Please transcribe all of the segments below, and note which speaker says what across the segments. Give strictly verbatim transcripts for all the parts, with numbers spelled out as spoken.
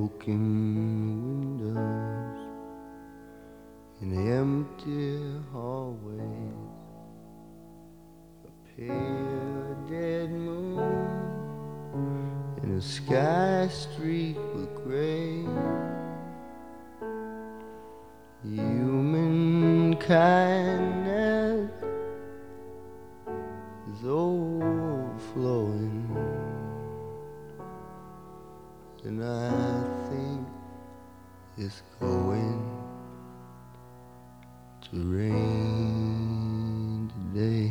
Speaker 1: broken windows in the empty hallways, a pale dead moon in a sky streaked with gray. Human kindness is overflowing, and I think it's going to rain today.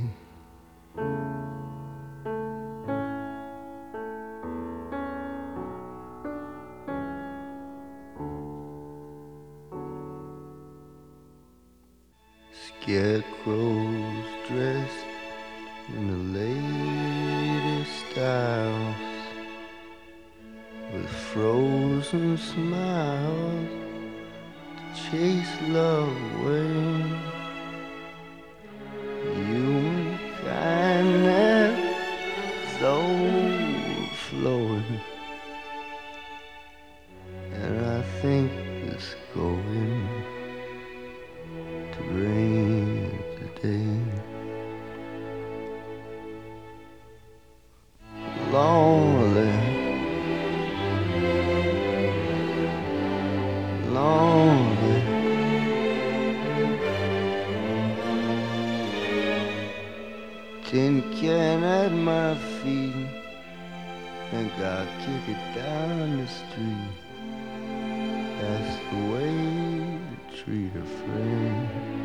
Speaker 1: Scarecrows dressed in the latest styles, with frozen smiles to chase love away. Human kindness is overflowing, and I think it's going to rain today. Lonely, lonely, tin can at my feet, think I'll kick it down the street. That's the way to treat a friend.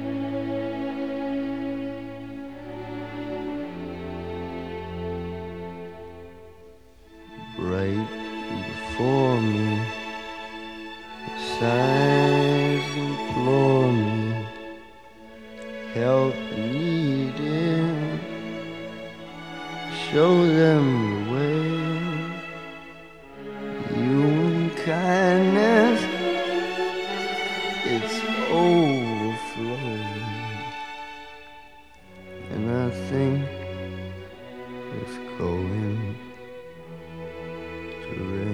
Speaker 1: Right before me, the signs implore me, help needed, show them the way. Human kindness, it's overflowing, and I think it's going to rain.